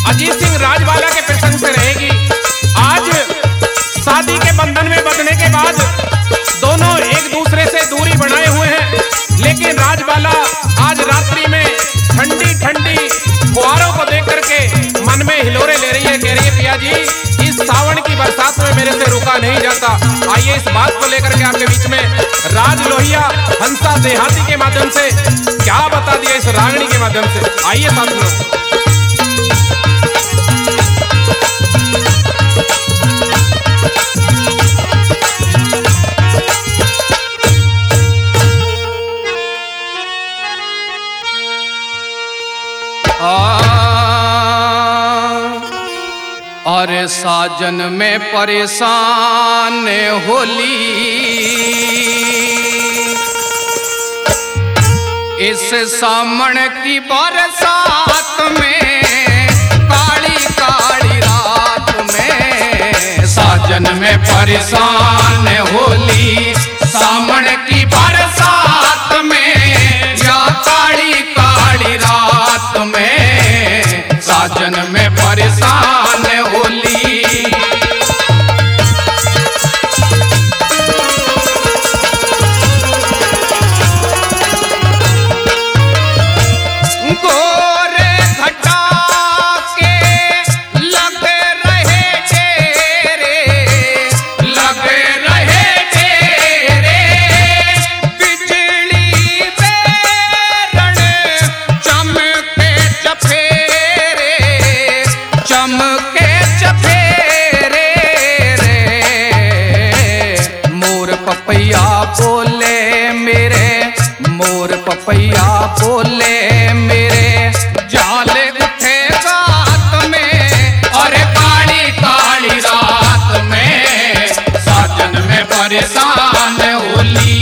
अजीत सिंह राजवाला के प्रसंग से रहेगी। आज शादी के बंधन में बंधने के बाद दोनों एक दूसरे से दूरी बनाए हुए हैं, लेकिन राजवाला आज रात्रि में ठंडी ठंडी फुहारों को देख करके मन में हिलोरे ले रही है। कह रही है पिया जी, इस सावन की बरसात में मेरे से रुका नहीं जाता। आइए इस बात को लेकर के आपके बीच में राज लोहिया हंसा देहाती के माध्यम से क्या बता दिया इस रागनी के माध्यम से। आइए साथियों। अरे साजन में परेशान होली, इस सामण की बरसात में, काली काली रात में, साजन में परेशान होली, सामण की बरसात में, या काली काली रात में, साजन में परेशान होली। गोरे घटा के लग रहे डेरे, लग रहे डेरे, बिजली बेरण चमके चफेरे, चमके चफेरे रे। मोर पपैया बोले मेरे, मोर पपैया बोले मेरे, जाले उठे रात में, और काली काली रात में, साजन में परेशान होली।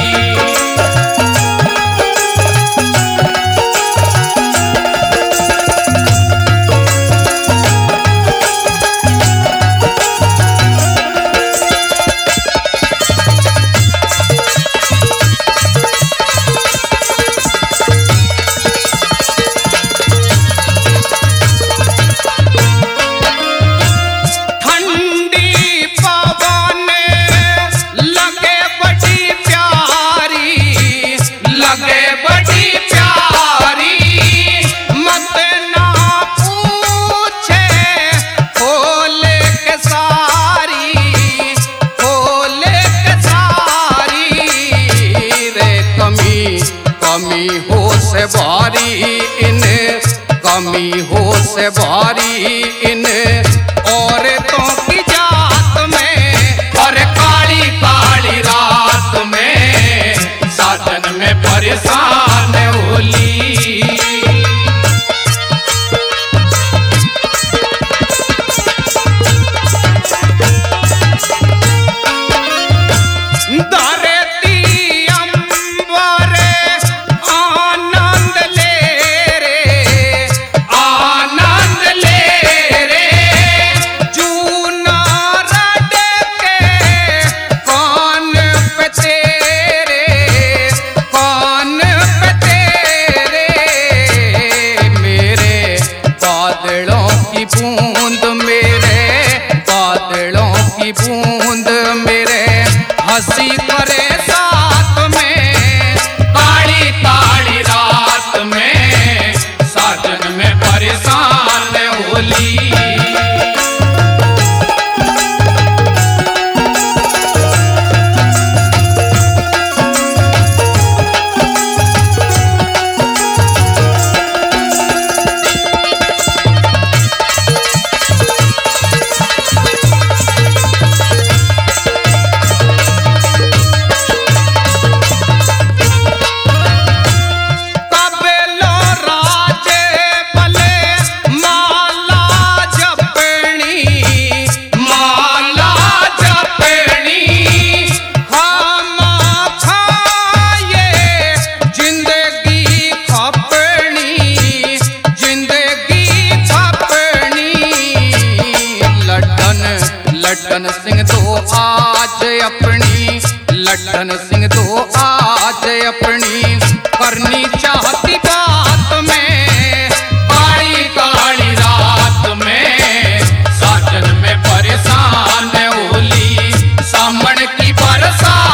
कमी हो से भारी इन, कमी हो से भारी इन औरतों की जात में, और काली काली रात में, साजन में परेशान होली। संसार